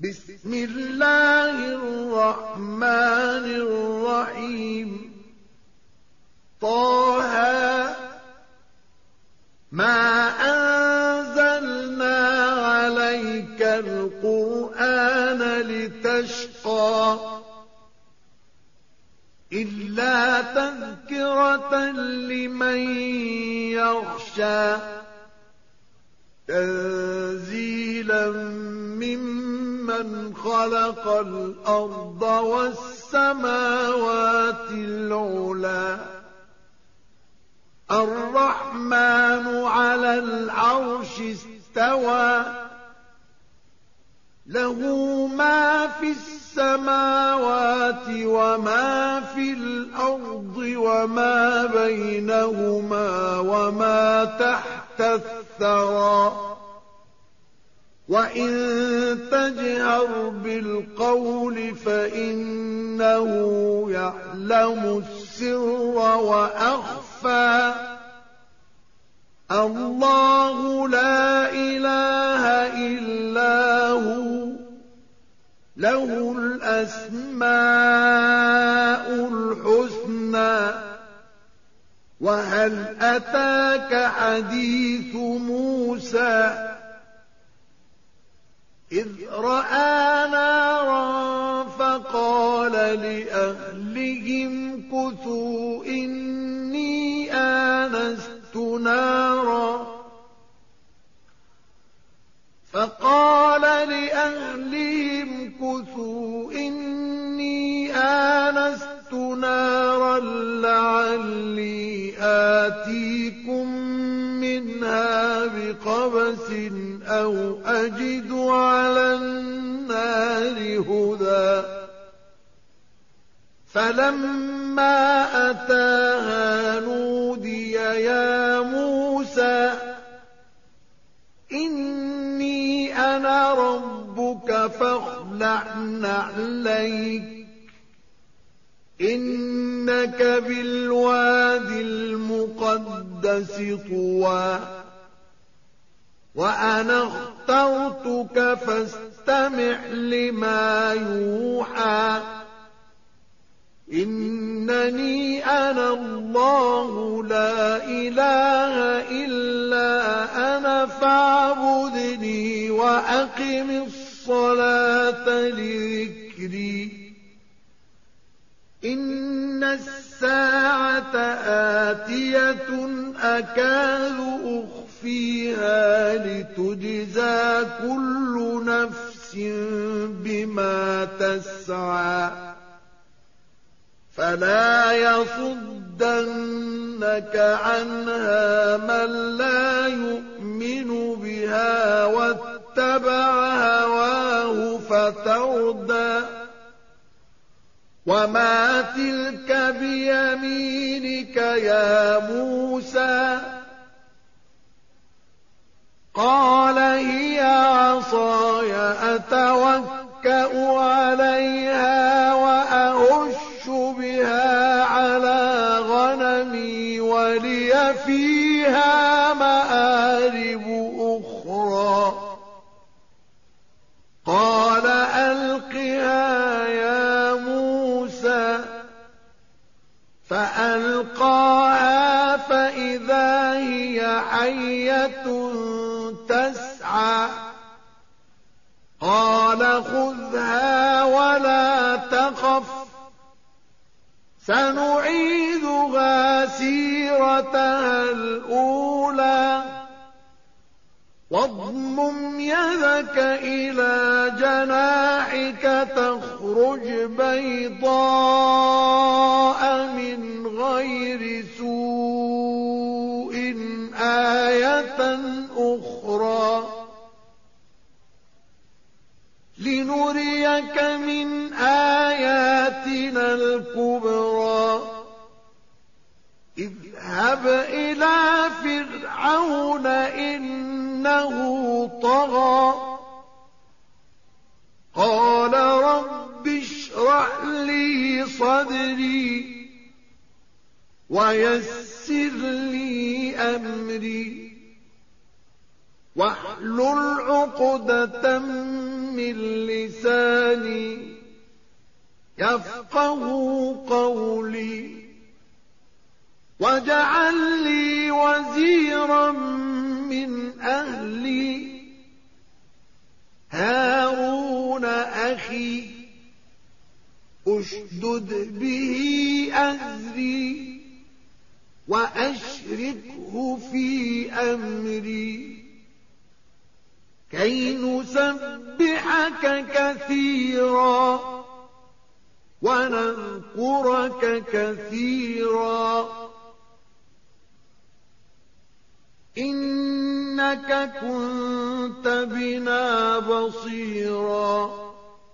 بسم الله الرحمن الرحيم طه ما أنزلنا عليك القرآن لتشقى إلا تذكرة لمن يخشى تنزيلا ممن خلق الأرض والسماوات العلى الرحمن على العرش استوى له ما في السماوات وما في الأرض وما بينهما وما تحت الثرى وإن تجهر بالقول فإنه يعلم السر وأخفى الله لا إله إلا هو له الأسماء الحسنى وهل أتاك حديث موسى إذ رأى نارا فقال لأهلهم كثوا إني آنست نارا لعلي آتيكم منها بقبس أو أجد على النار هدى فلما أتاها نودي يا موسى إني أنا ربك فاخلع نعليك إنك بالوادي المقدس طوى وأنا اخترتك فاستمع لما يوحى إنني أنا الله لا إله إلا أنا فاعبدني وأقم الصلاة لذكري إن الساعة آتية أكاد أخفيها لتجزى كل نفس بما تسعى فلا يصدنك عنها من لا يؤمن بها واتبع هواه فتردى وما تلك بيمينك يا موسى قال هي عصاي أتوكأ عليها وأهش بها على غنمي ولي فيها مآرب أخرى قال ألقها يا موسى فألقاها فإذا هي حية تسعى قال خذها ولا تخف سنعيدها سيرتها الأولى واضمم يدك إلى جناحك تخرج بيضاء من غير سوء آية أخرى لنريك من آياتنا الكبرى اذهب إلى فرعون إنه طغى قال رب اشرح لي صدري ويسر لي أمري واحلل عقدة من لساني لساني يفقهوا قولي واجعل لي وزيرا من أهلي هارون أخي أشدد به أزري وأشركه في أمري كي نسبحك كثيرا ونذكرك كثيرا إنك كنت بنا بصيرا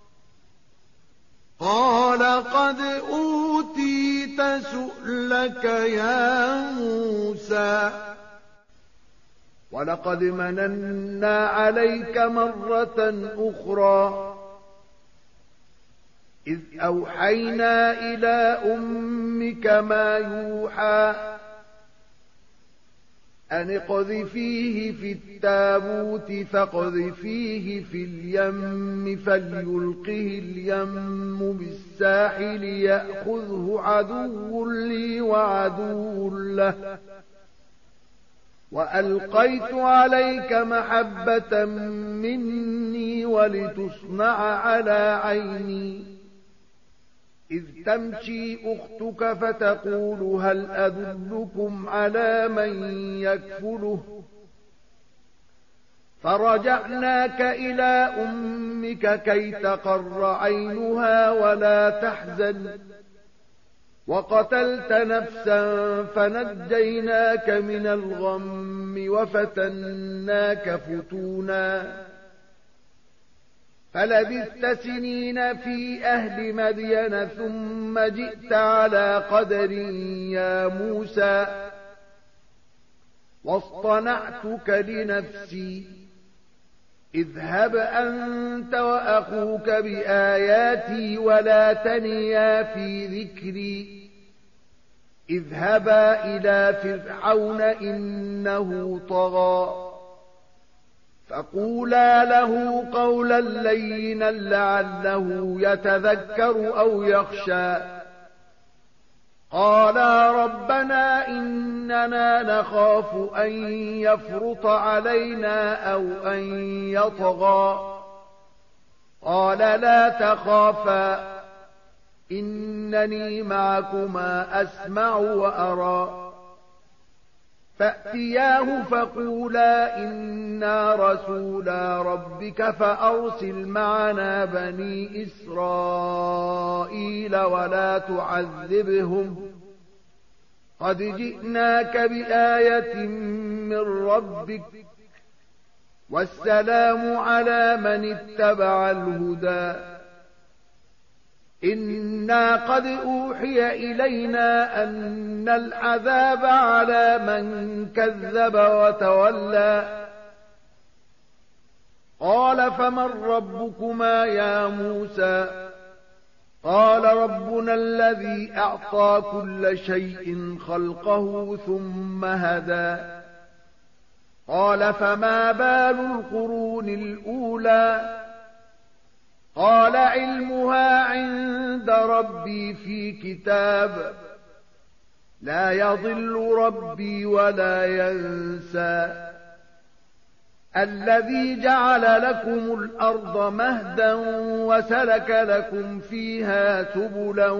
قال قد أوتيت سؤلك يا موسى ولقد مننا عليك مرة أخرى إذ أوحينا إلى أمك ما يوحى أن اقذفيه في التابوت فاقذفيه في اليم فليلقه اليم بالساحل يأخذه عدو لي وعدو له وألقيت عليك محبة مني ولتصنع على عيني إذ تمشي أختك فتقول هل أدلكم على من يكفله فرجعناك إلى أمك كي تقر عينها ولا تحزن وقتلت نفسا فنجيناك من الغم وفتناك فتونا فلبثت سنين في أهل مدين ثم جئت على قدر يا موسى واصطنعتك لنفسي اذهب أنت وأخوك بآياتي ولا تنيا في ذكري اذهبا إلى فرعون إنه طغى فقولا له قولا لينا لعله يتذكر أو يخشى قالا ربنا إننا نخاف أن يفرط علينا أو أن يطغى قال لا تخافا إنني معكما أسمع وأرى فأتياه فقولا إنا رسولا ربك فأرسل معنا بني إسرائيل ولا تعذبهم قد جئناك بآية من ربك والسلام على من اتبع الهدى إنا قد أوحي إلينا أن العذاب على من كذب وتولى قال فمن ربكما يا موسى قال ربنا الذي أعطى كل شيء خلقه ثم هدى قال فما بال القرون الأولى قال علمها عند ربي في كتاب لا يضل ربي ولا ينسى الذي جعل لكم الأرض مهدا وسلك لكم فيها سبلا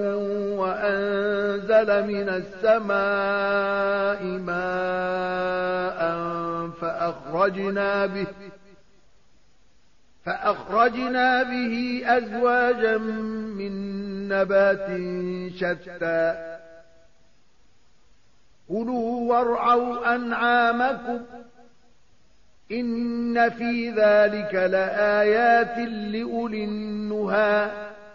وأنزل من السماء ماء فأخرجنا به أزواجا من نبات شتى كلوا وارعوا أنعامكم إن في ذلك لآيات لأولي النهى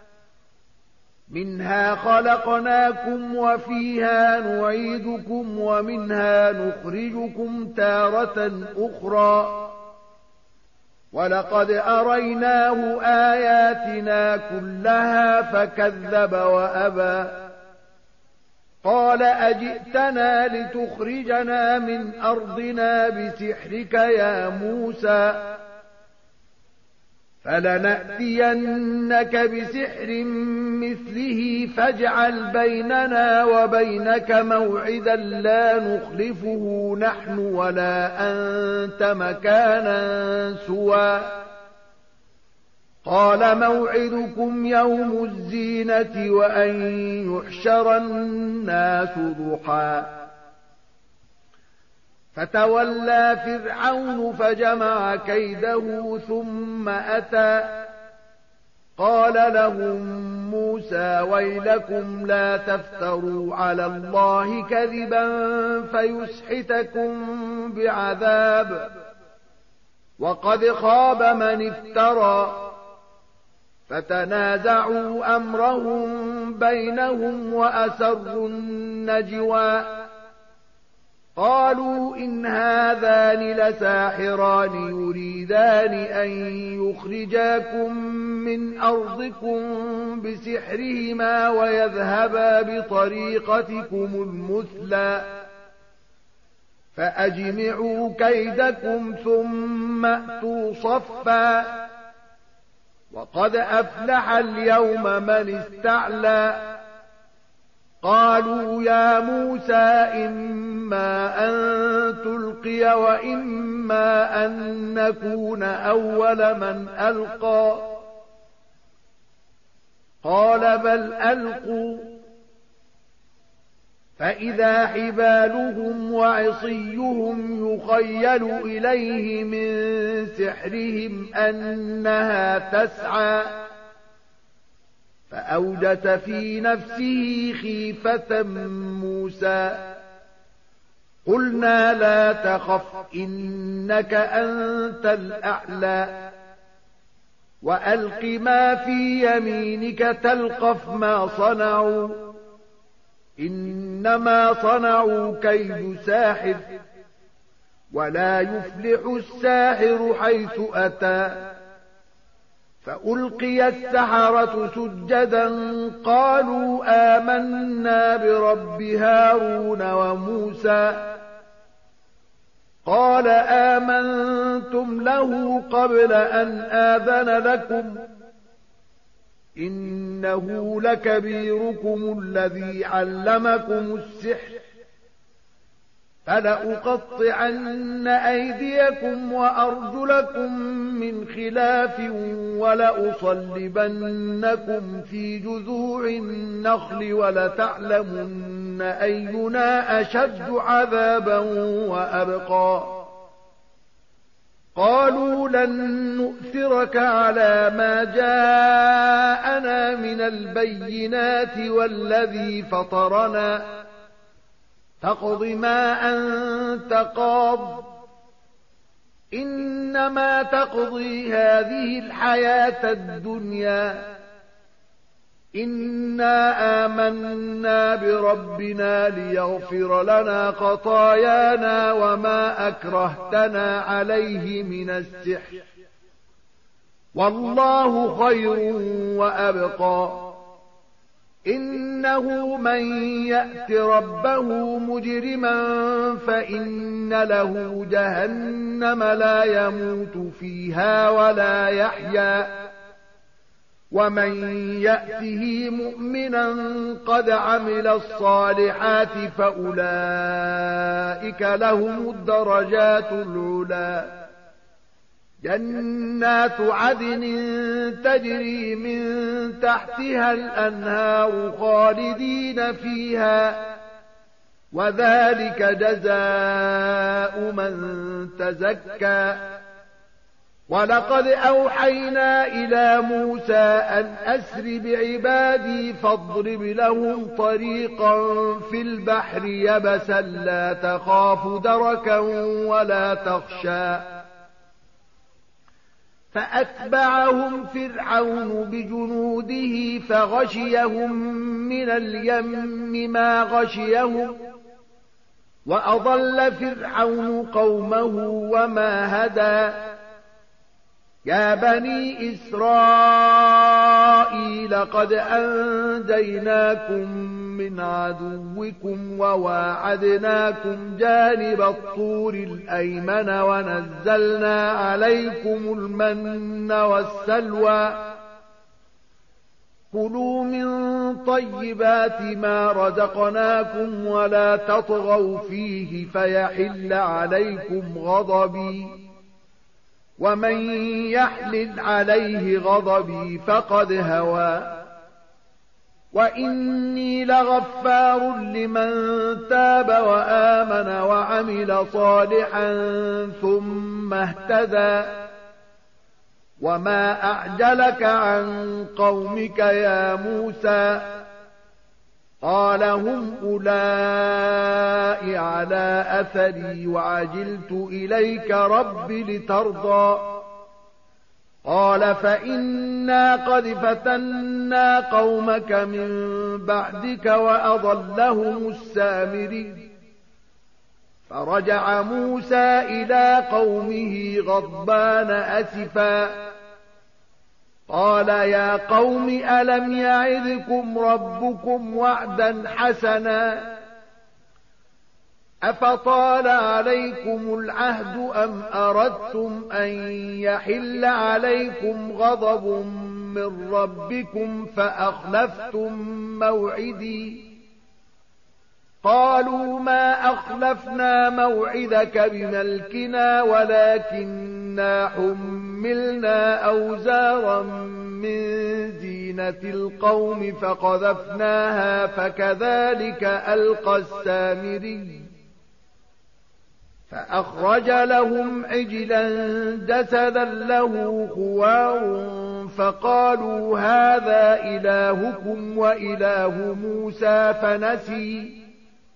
منها خلقناكم وفيها نعيدكم ومنها نخرجكم تارة أخرى ولقد أريناه آياتنا كلها فكذب وأبى قال أجئتنا لتخرجنا من أرضنا بسحرك يا موسى فلنأتينك بسحر مثله فاجعل بيننا وبينك موعدا لا نخلفه نحن ولا أنت مكانا سوى قال موعدكم يوم الزينة وأن يحشر الناس ضحى فتولى فرعون فجمع كيده ثم أتى قال لهم موسى ويلكم لا تفتروا على الله كذبا فيسحتكم بعذاب وقد خاب من افترى فتنازعوا أمرهم بينهم وأسروا النجوى قالوا إن هذان لساحران يريدان أن يخرجاكم من أرضكم بسحرهما ويذهبا بطريقتكم المثلى فأجمعوا كيدكم ثم أتوا صفا وقد أفلح اليوم من استعلى قالوا يا موسى إما أن تلقي وإما أن نكون أول من ألقى قال بل ألقوا فإذا حبالهم وعصيهم يخيل إليه من سحرهم أنها تسعى فأوجس في نفسه خيفة موسى قلنا لا تخف إنك أنت الأعلى وألق ما في يمينك تلقف ما صنعوا إنما صنعوا كيد ساحر ولا يفلح الساحر حيث أتى فألقي السحرة سجدا قالوا آمنا برب هارون وموسى قال آمنتم له قبل أن آذن لكم إنه لكبيركم الذي علمكم السحر فلأقطعن أيديكم وأرجلكم من خلاف ولأصلبنكم في جذوع النخل ولتعلمن أينا أشد عذابا وأبقى قالوا لن نؤثرك على ما جاءنا من البينات والذي فطرنا فاقض ما أنت قاض إنما تقضي هذه الحياة الدنيا إنا آمنا بربنا ليغفر لنا خطايانا وما أكرهتنا عليه من السحر والله خير وأبقى إنه من يأت ربه مجرما فإن له جهنم لا يموت فيها ولا يحيا ومن يأته مؤمنا قد عمل الصالحات فأولئك لهم الدرجات العلى جنات عدن تجري من تحتها الأنهار خالدين فيها وذلك جزاء من تزكى ولقد أوحينا إلى موسى أن أسر بعبادي فاضرب لهم طريقا في البحر يبسا لا تخاف دركا ولا تخشى فأتبعهم فرعون بجنوده فغشيهم من اليم ما غشيهم وأضل فرعون قومه وما هدى يا بني إسرائيل قد أنجيناكم من عدوكم وواعدناكم جانب الطور الأيمن ونزلنا عليكم المن والسلوى كلوا من طيبات ما رزقناكم ولا تطغوا فيه فيحل عليكم غضبي ومن يحلل عليه غضبي فقد هوى وإني لغفار لمن تاب وآمن وعمل صالحا ثم اهتدى وما أعجلك عن قومك يا موسى قال هم أولئك على أثري وعجلت إليك رب لترضى قال فإنا قد فتنا قومك من بعدك وأضلهم السامري فرجع موسى إلى قومه غضبان أسفا قال يا قوم ألم يعدكم ربكم وعدا حسنا أفطال عليكم العهد أم أردتم أن يحل عليكم غضب من ربكم فأخلفتم موعدي قالوا ما أخلفنا موعدك بملكنا ولكننا حملنا أوزارا من زينة القوم فقذفناها فكذلك ألقى السامري فأخرج لهم عجلا جسدا له خوار فقالوا هذا إلهكم وإله موسى فنسي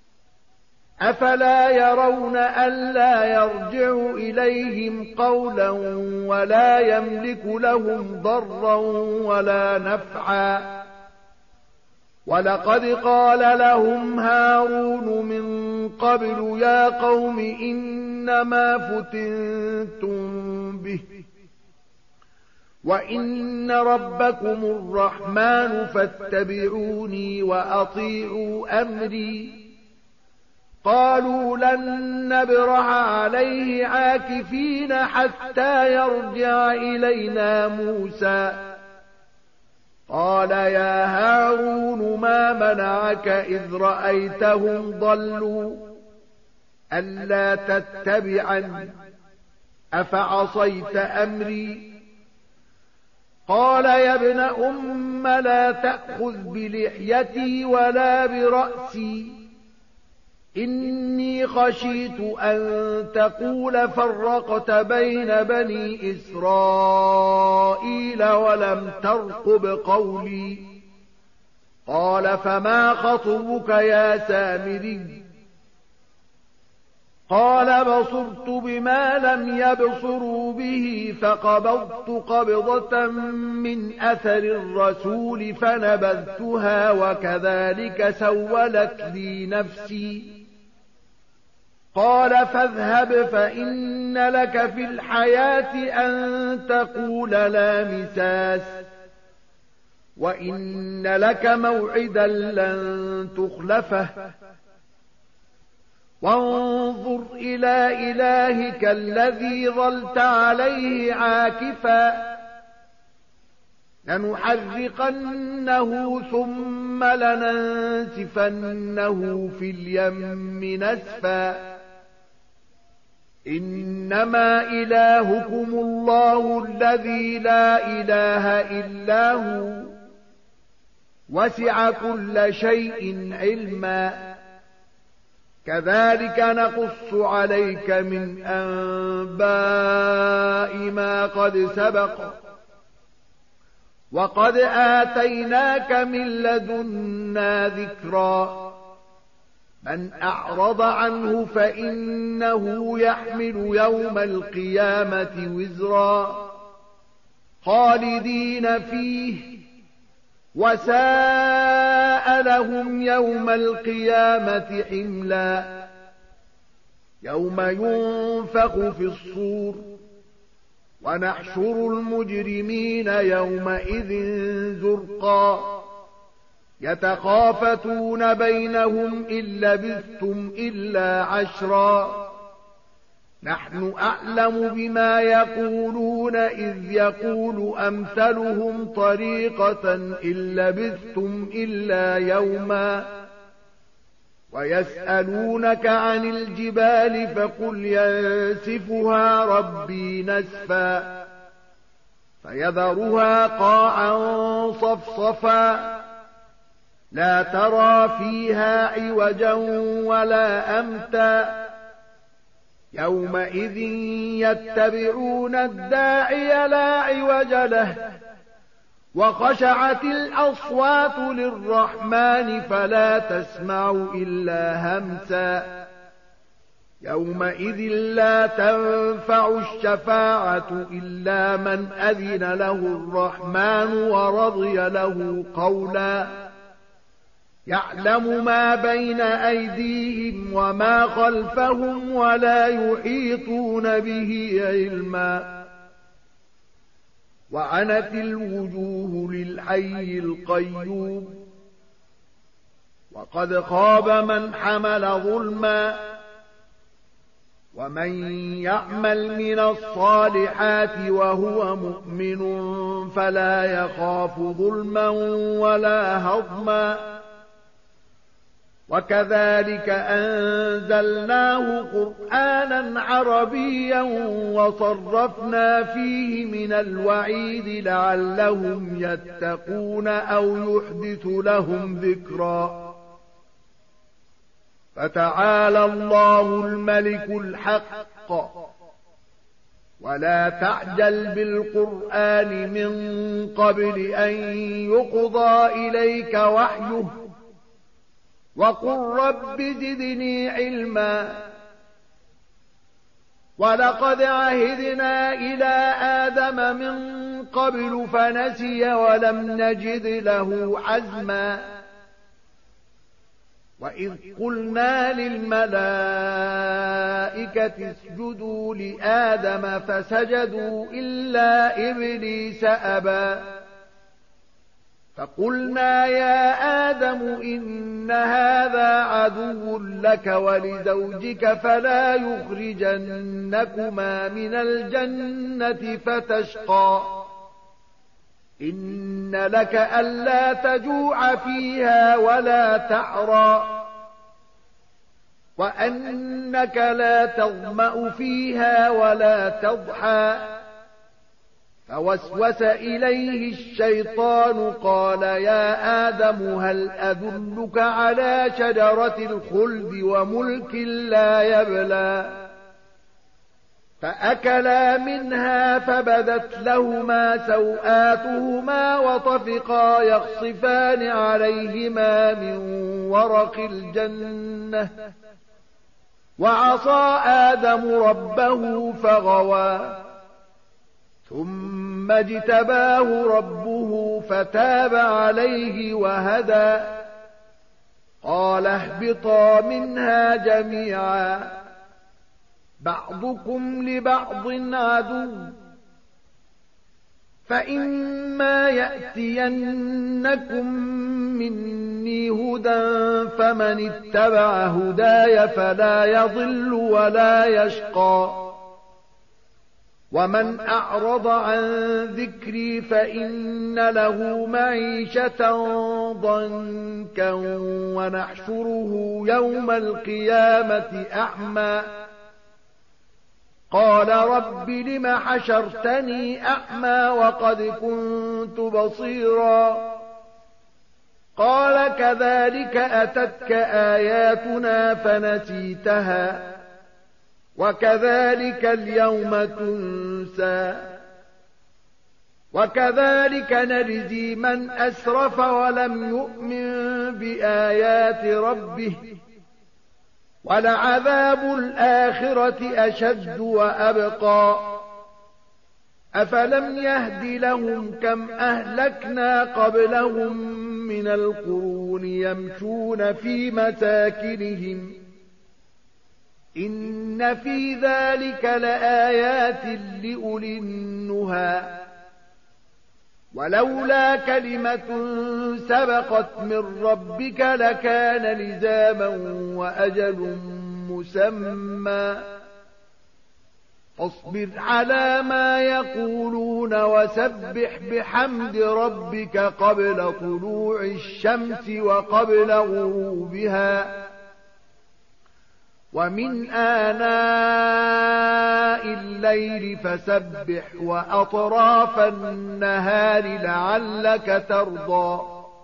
أفلا يرون ألا يرجع إليهم قولا ولا يملك لهم ضرا ولا نفعا ولقد قال لهم هارون من قبل يا قوم إنما فتنتم به وإن ربكم الرحمن فاتبعوني وأطيعوا أمري قالوا لن نبرح عليه عاكفين حتى يرجع إلينا موسى قال يا هارون ما منعك إذ رأيتهم ضلوا ألا تتبعني أفعصيت أمري قال يا ابن أم لا تأخذ بلحيتي ولا برأسي إني خشيت أن تقول فرقت بين بني إسرائيل ولم ترقب قولي قال فما خطبك يا سامري قال بصرت بما لم يبصروا به فقبضت قبضة من أثر الرسول فنبذتها وكذلك سولت لي نفسي قال فاذهب فإن لك في الحياة أن تقول لا مساس وإن لك موعدا لن تخلفه وانظر إلى إلهك الذي ظلت عليه عاكفا لنحرقنه ثم لننسفنه في اليم نسفا إنما إلهكم الله الذي لا إله إلا هو وسع كل شيء علما كذلك نقص عليك من أنباء ما قد سبق وقد آتيناك من لدنا ذكرا من أعرض عنه فإنه يحمل يوم القيامة وزرا خالدين فيه وساء لهم يوم القيامة حملا يوم ينفخ في الصور ونحشر المجرمين يومئذ زرقا يتخافتون بينهم إن لبثتم إلا عشرا نحن أعلم بما يقولون إذ يقول أمثلهم طريقة إن لبثتم إلا يوما ويسألونك عن الجبال فقل ينسفها ربي نسفا فيذرها قاعا صفصفا لا ترى فيها عوجا ولا أمتا يومئذ يتبعون الداعي لا عوج له وخشعت الأصوات للرحمن فلا تسمع إلا همسا يومئذ لا تنفع الشفاعة إلا من أذن له الرحمن ورضي له قولا يعلم ما بين أيديهم وما خلفهم ولا يحيطون به علما وعنت الوجوه للحي القيوم وقد خاب من حمل ظلما ومن يعمل من الصالحات وهو مؤمن فلا يخاف ظلما ولا هضما وكذلك أنزلناه قرآنا عربيا وصرفنا فيه من الوعيد لعلهم يتقون أو يحدث لهم ذكرا فتعالى الله الملك الحق ولا تعجل بالقرآن من قبل أن يقضى إليك وحيه وقل رب زدني علما ولقد عهدنا إلى آدم من قبل فنسي ولم نجد له عزما وإذ قلنا للملائكة اسجدوا لآدم فسجدوا إلا إبليس أبى فقلنا يا آدم إن هذا عدو لك ولزوجك فلا يخرجنكما من الجنة فتشقى إن لك ألا تجوع فيها ولا تعرى وأنك لا تظمأ فيها ولا تضحى فوسوس إليه الشيطان قال يا آدم هل أدلك على شجرة الخلد وملك لا يبلى فأكلا منها فبدت لهما سوآتهما وطفقا يخصفان عليهما من ورق الجنة وعصى آدم ربه فغوى ثم اجتباه ربه فتاب عليه وهدى قال اهبطا منها جميعا بعضكم لبعض عدو فإما يأتينكم مني هدى فمن اتبع هداي فلا يضل ولا يشقى ومن أعرض عن ذكري فإن له معيشة ضنكا ونحشره يوم القيامة أعمى قال رب لم حشرتني أعمى وقد كنت بصيرا قال كذلك أتتك آياتنا فنسيتها وكذلك اليوم تنسى وكذلك نجزي من أسرف ولم يؤمن بآيات ربه ولعذاب الآخرة أشد وأبقى أفلم يهد لهم كم أهلكنا قبلهم من القرون يمشون في مساكنهم إن في ذلك لآيات لأولي النهى ولولا كلمة سبقت من ربك لكان لزاما وأجل مسمى فاصبر على ما يقولون وسبح بحمد ربك قبل طلوع الشمس وقبل غروبها ومن آناء الليل فسبح وأطراف النهار لعلك ترضى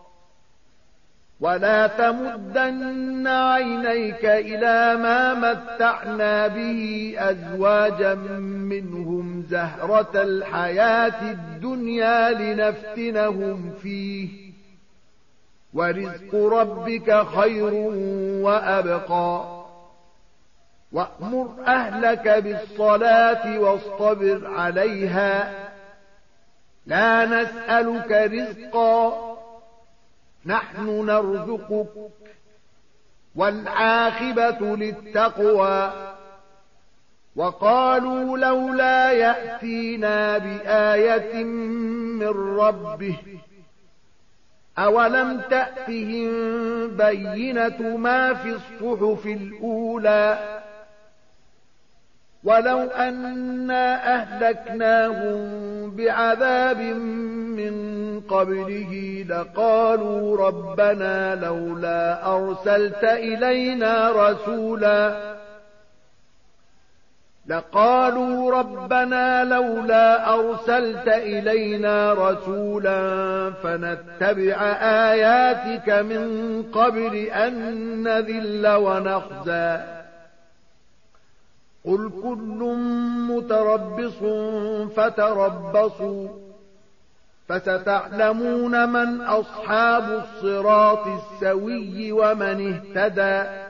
ولا تمدن عينيك إلى ما متعنا به أزواجا منهم زهرة الحياة الدنيا لنفتنهم فيه ورزق ربك خير وأبقى وأمر أهلك بالصلاة واصطبر عليها لا نسألك رزقا نحن نرزقك والعاقبة للتقوى وقالوا لولا يأتينا بآية من ربه أولم تأتهم بينة ما في الصحف الأولى ولو أنا أهلكناهم بعذاب من قبله لقالوا ربنا لولا أرسلت إلينا رسولا فنتبع آياتك من قبل أن نذل ونخزى قل كل متربص فتربصوا فستعلمون من أصحاب الصراط السوي ومن اهتدى